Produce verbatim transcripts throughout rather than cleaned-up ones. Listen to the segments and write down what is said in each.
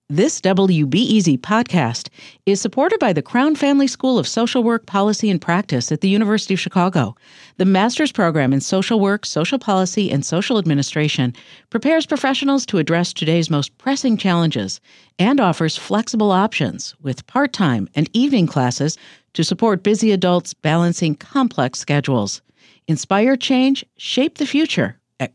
This W B E Z podcast is supported by the Crown Family School of Social Work, Policy, and Practice at the University of Chicago. The master's program in social work, social policy, and social administration prepares professionals to address today's most pressing challenges and offers flexible options with part-time and evening classes to support busy adults balancing complex schedules. Inspire change, shape the future at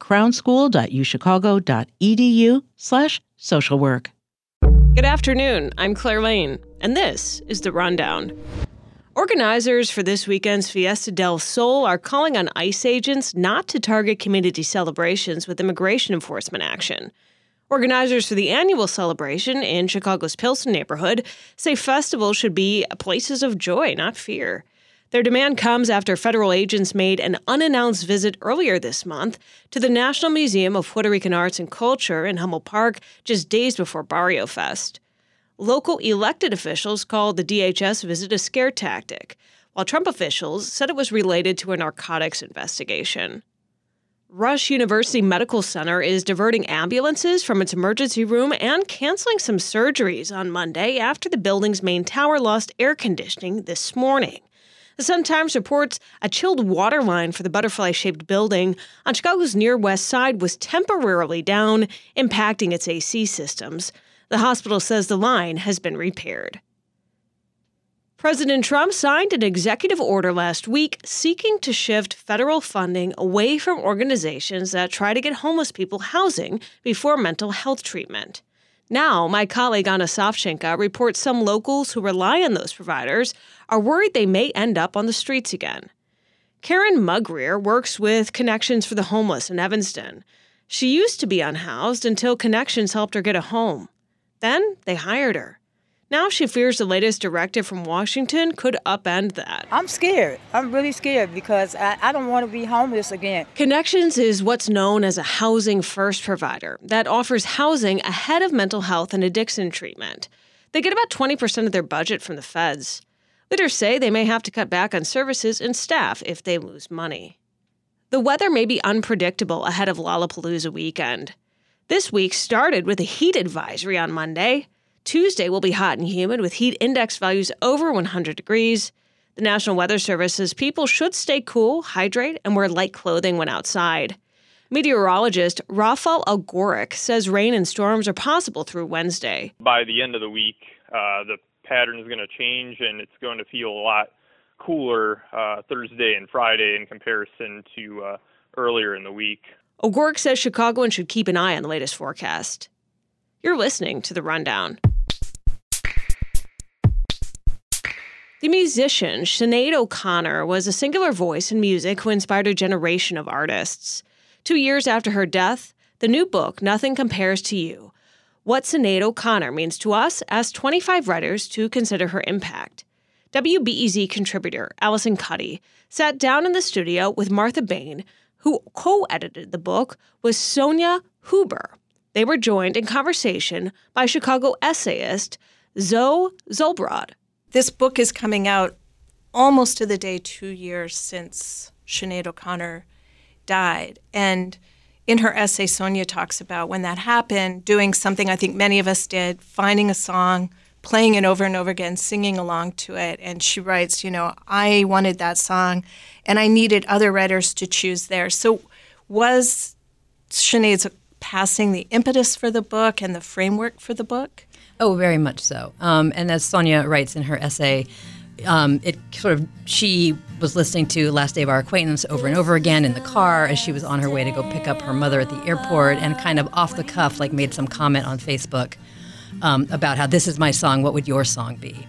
crownschool.uchicago.edu slash social work. Good afternoon. I'm Claire Lane, and this is The Rundown. Organizers for this weekend's Fiesta del Sol are calling on ICE agents not to target community celebrations with immigration enforcement action. Organizers for the annual celebration in Chicago's Pilsen neighborhood say festivals should be places of joy, not fear. Their demand comes after federal agents made an unannounced visit earlier this month to the National Museum of Puerto Rican Arts and Culture in Hummel Park just days before Barrio Fest. Local elected officials called the D H S visit a scare tactic, while Trump officials said it was related to a narcotics investigation. Rush University Medical Center is diverting ambulances from its emergency room and canceling some surgeries on Monday after the building's main tower lost air conditioning this morning. The Sun-Times reports a chilled water line for the butterfly-shaped building on Chicago's near west side was temporarily down, impacting its A C systems. The hospital says the line has been repaired. President Trump signed an executive order last week seeking to shift federal funding away from organizations that try to get homeless people housing before mental health treatment. Now, my colleague Anna Savchenko reports some locals who rely on those providers are worried they may end up on the streets again. Karen Mugreer works with Connections for the Homeless in Evanston. She used to be unhoused until Connections helped her get a home. Then they hired her. Now she fears the latest directive from Washington could upend that. I'm scared. I'm really scared because I, I don't want to be homeless again. Connections is what's known as a housing first provider that offers housing ahead of mental health and addiction treatment. They get about twenty percent of their budget from the feds. Leaders say they may have to cut back on services and staff if they lose money. The weather may be unpredictable ahead of Lollapalooza weekend. This week started with a heat advisory on Monday. Tuesday will be hot and humid with heat index values over one hundred degrees. The National Weather Service says people should stay cool, hydrate, and wear light clothing when outside. Meteorologist Rafael Algoric says rain and storms are possible through Wednesday. By the end of the week, uh, the pattern is going to change and it's going to feel a lot cooler uh, Thursday and Friday in comparison to uh, earlier in the week. Algoric says Chicagoans should keep an eye on the latest forecast. You're listening to The Rundown. The musician Sinead O'Connor was a singular voice in music who inspired a generation of artists. Two years after her death, the new book, Nothing Compares to You, What Sinead O'Connor Means to Us, asked twenty-five writers to consider her impact. W B E Z contributor Allison Cuddy sat down in the studio with Martha Bain, who co-edited the book with Sonia Huber. They were joined in conversation by Chicago essayist Zoe Zolbrod. This book is coming out almost to the day two years since Sinead O'Connor died. And in her essay, Sonia talks about when that happened, doing something I think many of us did, finding a song, playing it over and over again, singing along to it. And she writes, you know, I wanted that song, and I needed other writers to choose theirs. So was Sinead's passing the impetus for the book and the framework for the book? Oh, very much so. Um, and as Sonia writes in her essay, um, it sort of she was listening to Last Day of Our Acquaintance over and over again in the car as she was on her way to go pick up her mother at the airport, and kind of off the cuff, like made some comment on Facebook um, about how this is my song. What would your song be?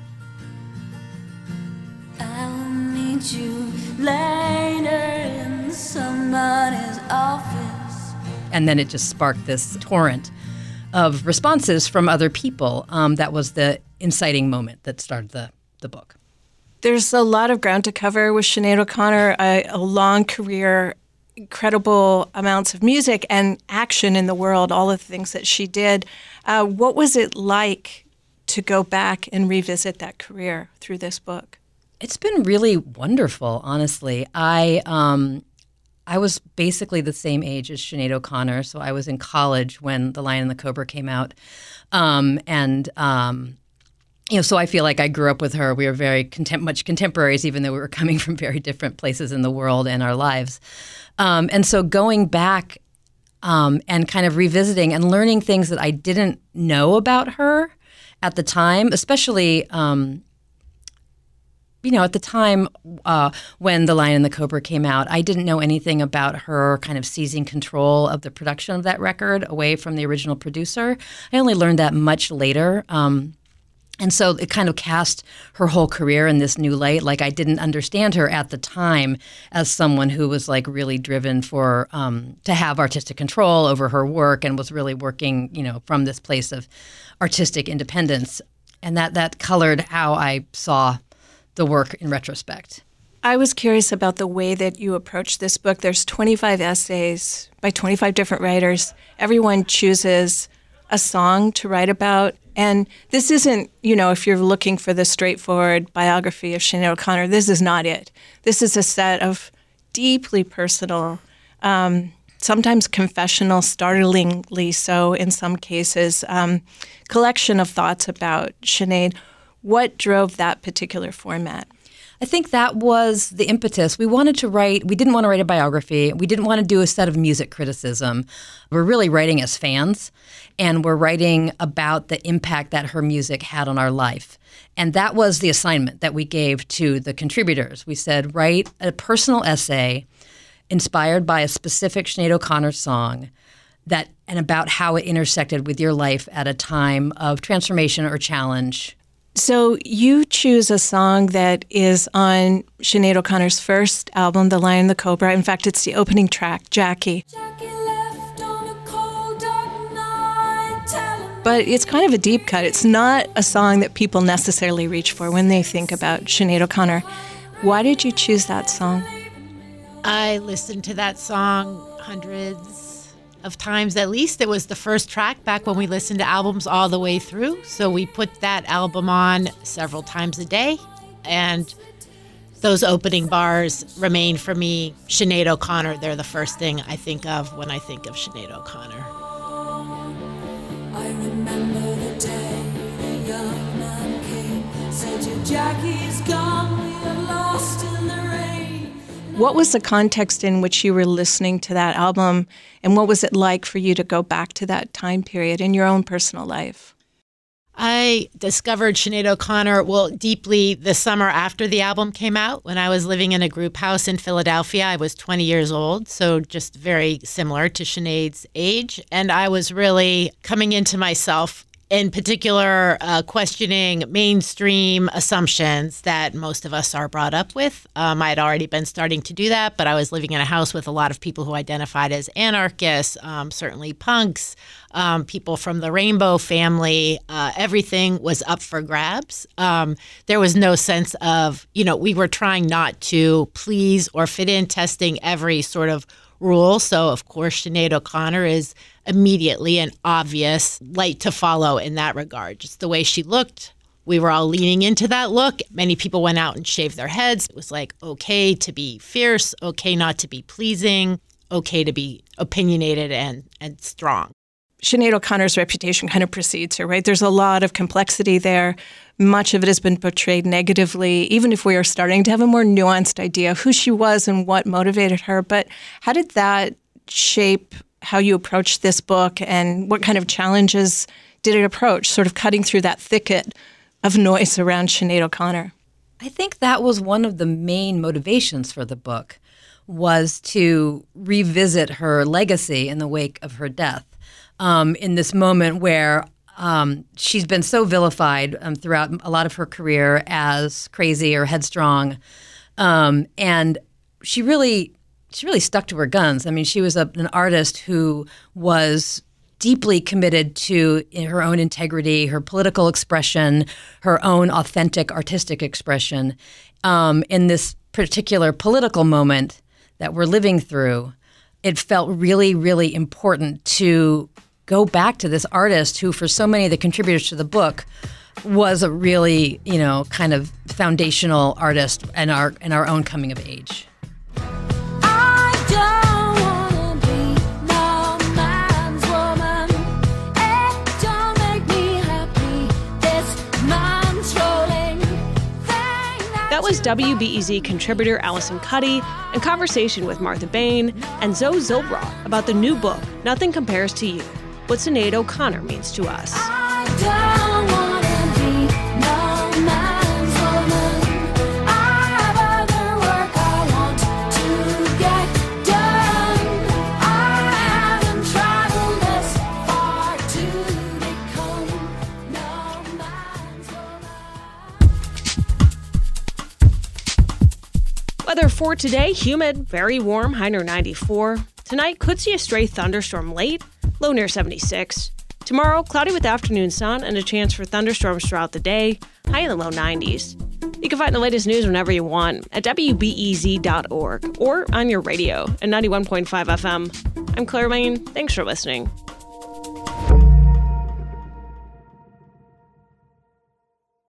I'll meet you later in somebody's office. And then it just sparked this torrent of responses from other people. Um, that was the inciting moment that started the, the book. There's a lot of ground to cover with Sinead O'Connor, a, a long career, incredible amounts of music and action in the world, all of the things that she did. Uh, what was it like to go back and revisit that career through this book? It's been really wonderful, honestly. I um, I was basically the same age as Sinead O'Connor, so I was in college when The Lion and the Cobra came out. Um, and, um, you know, so I feel like I grew up with her. We were very contem- much contemporaries, even though we were coming from very different places in the world and our lives. Um, and so going back um, and kind of revisiting and learning things that I didn't know about her at the time, especially, um, you know, at the time uh, when The Lion and the Cobra came out, I didn't know anything about her kind of seizing control of the production of that record away from the original producer. I only learned that much later. Um, and so it kind of cast her whole career in this new light. Like I didn't understand her at the time as someone who was like really driven for um, to have artistic control over her work and was really working, you know, from this place of artistic independence. And that that colored how I saw the work in retrospect. I was curious about the way that you approach this book. There's twenty-five essays by twenty-five different writers. Everyone chooses a song to write about. And this isn't, you know, if you're looking for the straightforward biography of Sinead O'Connor, this is not it. This is a set of deeply personal, um, sometimes confessional, startlingly so in some cases, um, collection of thoughts about Sinead. What drove that particular format? I think that was the impetus. We wanted to write, we didn't want to write a biography. We didn't want to do a set of music criticism. We're really writing as fans, and we're writing about the impact that her music had on our life. And that was the assignment that we gave to the contributors. We said, write a personal essay inspired by a specific Sinead O'Connor song that and about how it intersected with your life at a time of transformation or challenge. So you choose a song that is on Sinead O'Connor's first album, The Lion and the Cobra. In fact, it's the opening track, Jackie. Jackie left on a cold, dark night, telling But it's kind of a deep cut. It's not a song that people necessarily reach for when they think about Sinead O'Connor. Why did you choose that song? I listened to that song hundreds of times at least. It was the first track back when we listened to albums all the way through. So we put that album on several times a day. And those opening bars remain for me Sinead O'Connor. They're the first thing I think of when I think of Sinead O'Connor. I remember the day the young man came, said your Jackie's gone, we are lost in the rain. What was the context in which you were listening to that album, and what was it like for you to go back to that time period in your own personal life? I discovered Sinead O'Connor, well, deeply the summer after the album came out when I was living in a group house in Philadelphia. I was twenty years old, so just very similar to Sinead's age. And I was really coming into myself, in particular, uh, questioning mainstream assumptions that most of us are brought up with. Um, I had already been starting to do that, but I was living in a house with a lot of people who identified as anarchists, um, certainly punks, um, people from the Rainbow family. Uh, everything was up for grabs. Um, there was no sense of, you know, we were trying not to please or fit in, testing every sort of rule. So, of course, Sinead O'Connor is immediately an obvious light to follow in that regard. Just the way she looked, we were all leaning into that look. Many people went out and shaved their heads. It was like okay to be fierce, okay not to be pleasing, okay to be opinionated and, and strong. Sinead O'Connor's reputation kind of precedes her, right? There's a lot of complexity there. Much of it has been portrayed negatively, even if we are starting to have a more nuanced idea of who she was and what motivated her. But how did that shape how you approached this book, and what kind of challenges did it approach, sort of cutting through that thicket of noise around Sinead O'Connor? I think that was one of the main motivations for the book, was to revisit her legacy in the wake of her death. Um, in this moment where um, she's been so vilified um, throughout a lot of her career as crazy or headstrong, um, and she really, she really stuck to her guns. I mean, she was a, an artist who was deeply committed to her own integrity, her political expression, her own authentic artistic expression. Um, in this particular political moment that we're living through, it felt really, really important to go back to this artist who, for so many of the contributors to the book, was a really, you know, kind of foundational artist in our in our own coming of age. I just was W B E Z contributor Allison Cuddy in conversation with Martha Bain and Zoe Zilbrough about the new book, Nothing Compares to You, What Sinead O'Connor Means to Us. I don't wanna be no man's woman. I have other work I want to get done. I haven't traveled this far to become no man's woman. Weather for today, humid, very warm, high near ninety-four. Tonight, could see a stray thunderstorm late, low near seventy-six. Tomorrow, cloudy with afternoon sun and a chance for thunderstorms throughout the day, high in the low nineties. You can find the latest news whenever you want at W B E Z dot org or on your radio at ninety-one point five F M. I'm Claire Lane. Thanks for listening.